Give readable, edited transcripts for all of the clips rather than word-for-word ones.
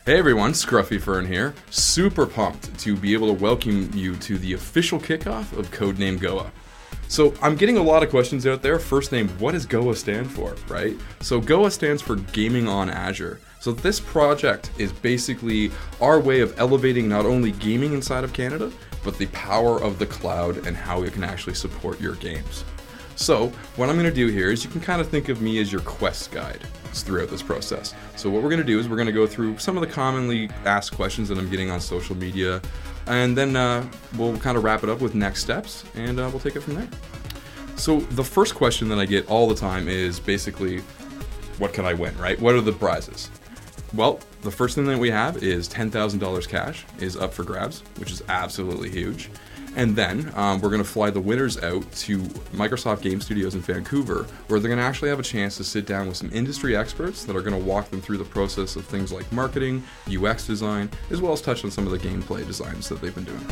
Hey everyone, Scruffy Fern here. Super pumped to be able to welcome you to the official kickoff of Codename Goa. So I'm getting a lot of questions out there. First name, what does Goa stand for, right? So Goa stands for Gaming on Azure. So this project is basically our way of elevating not only gaming inside of Canada, but the power of the cloud and how it can actually support your games. So what I'm going to do here is you can kind of think of me as your quest guide throughout this process. So what we're going to do is we're going to go through some of the commonly asked questions that I'm getting on social media, and then we'll kind of wrap it up with next steps, and we'll take it from there. So the first question that I get all the time is basically, what can I win, right? What are the prizes? Well, the first thing that we have is $10,000 cash is up for grabs, which is absolutely huge. And then we're going to fly the winners out to Microsoft Game Studios in Vancouver, where they're going to actually have a chance to sit down with some industry experts that are going to walk them through the process of things like marketing, UX design, as well as touch on some of the gameplay designs that they've been doing.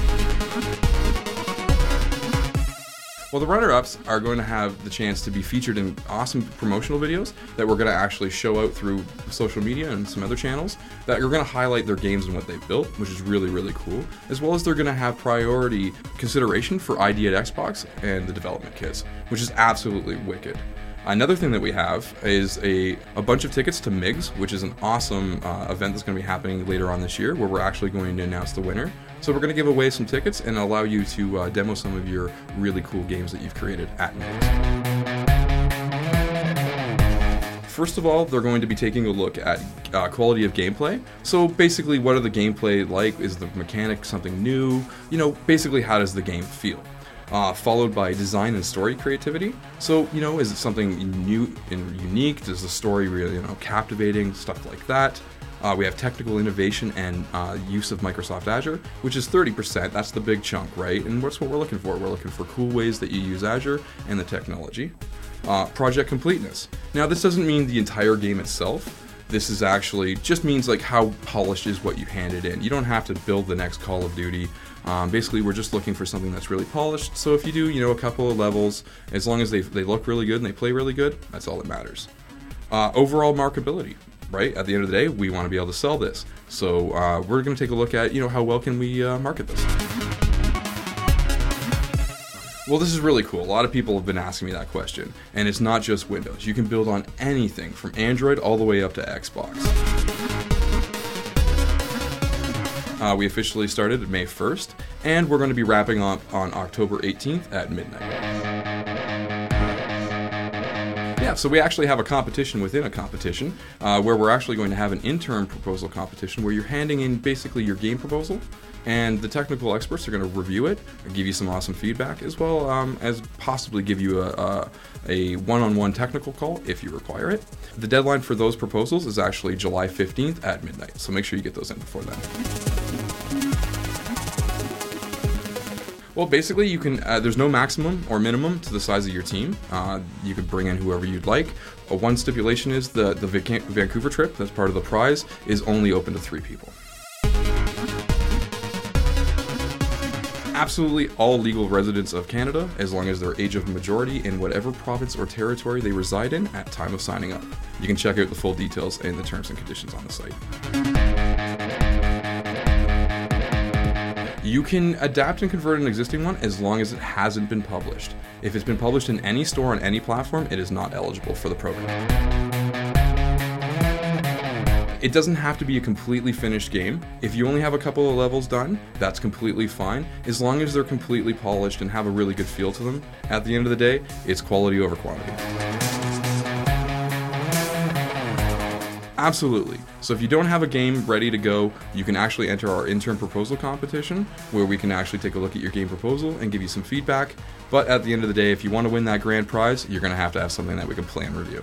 Well, the runner-ups are going to have the chance to be featured in awesome promotional videos that we're going to actually show out through social media and some other channels that are going to highlight their games and what they've built, which is really, really cool, as well as they're going to have priority consideration for ID at Xbox and the development kits, which is absolutely wicked. Another thing that we have is a bunch of tickets to MIGS, which is an awesome event that's going to be happening later on this year, where we're actually going to announce the winner. So we're going to give away some tickets and allow you to demo some of your really cool games that you've created at MIGS. First of all, they're going to be taking a look at quality of gameplay. So basically, what are the gameplay like? Is the mechanic something new? You know, basically, how does the game feel? Followed by design and story creativity. So, you know, is it something new and unique? Does the story really, captivating? Stuff like that. We have technical innovation and use of Microsoft Azure, which is 30%. That's the big chunk, right? And what's what we're looking for? We're looking for cool ways that you use Azure and the technology. Project completeness. Now, this doesn't mean the entire game itself. This is actually just means like how polished is what you handed in. You don't have to build the next Call of Duty. Basically, we're just looking for something that's really polished. So if you do, a couple of levels, as long as they look really good and they play really good, that's all that matters. Overall marketability, right? At the end of the day, we want to be able to sell this. So we're going to take a look at, how well can we market this. Well, this is really cool. A lot of people have been asking me that question, and it's not just Windows. You can build on anything from Android all the way up to Xbox. We officially started May 1st, and we're going to be wrapping up on October 18th at midnight. Yeah, so we actually have a competition within a competition, where we're actually going to have an interim proposal competition where you're handing in basically your game proposal, and the technical experts are going to review it and give you some awesome feedback, as well as possibly give you a one-on-one technical call if you require it. The deadline for those proposals is actually July 15th at midnight, so make sure you get those in before then. Well, basically, you can. There's no maximum or minimum to the size of your team. You can bring in whoever you'd like. One stipulation is the Vancouver trip, that's part of the prize, is only open to 3 people. Absolutely all legal residents of Canada, as long as they're age of majority in whatever province or territory they reside in at time of signing up. You can check out the full details and the terms and conditions on the site. You can adapt and convert an existing one as long as it hasn't been published. If it's been published in any store on any platform, it is not eligible for the program. It doesn't have to be a completely finished game. If you only have a couple of levels done, that's completely fine, as long as they're completely polished and have a really good feel to them. At the end of the day, it's quality over quantity. Absolutely. So if you don't have a game ready to go, you can actually enter our intern proposal competition, where we can actually take a look at your game proposal and give you some feedback. But at the end of the day, if you want to win that grand prize, you're going to have something that we can play and review.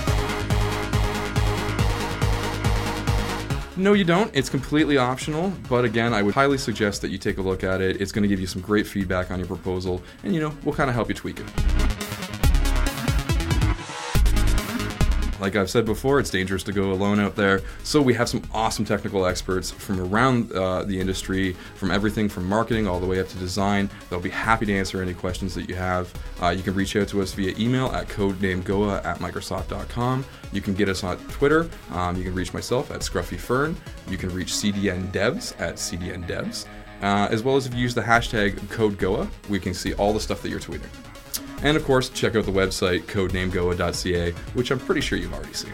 No, you don't. It's completely optional, but again, I would highly suggest that you take a look at it. It's going to give you some great feedback on your proposal, and we'll kind of help you tweak it. like I've said before, it's dangerous to go alone out there. So we have some awesome technical experts from around the industry, from everything from marketing all the way up to design. They'll be happy to answer any questions that you have. You can reach out to us via email at codenamegoa@microsoft.com. You can get us on Twitter. You can reach myself at ScruffyFern. You can reach CDN Devs at CDN Devs. As well as if you use the hashtag CodeGoa, we can see all the stuff that you're tweeting. And of course, check out the website codenamegoa.ca, which I'm pretty sure you've already seen.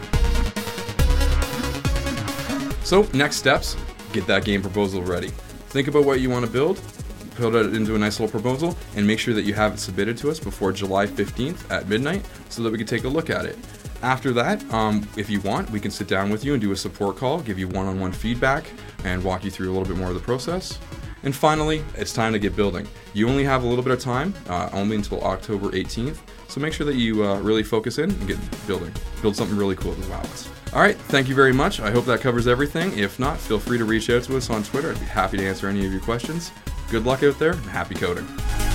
So next steps, get that game proposal ready. Think about what you want to build, put it into a nice little proposal, and make sure that you have it submitted to us before July 15th at midnight so that we can take a look at it. After that, if you want, we can sit down with you and do a support call, give you one-on-one feedback, and walk you through a little bit more of the process. And finally, it's time to get building. You only have a little bit of time, only until October 18th, so make sure that you really focus in and get building. Build something really cool to wow us. All right, thank you very much. I hope that covers everything. If not, feel free to reach out to us on Twitter. I'd be happy to answer any of your questions. Good luck out there, and happy coding.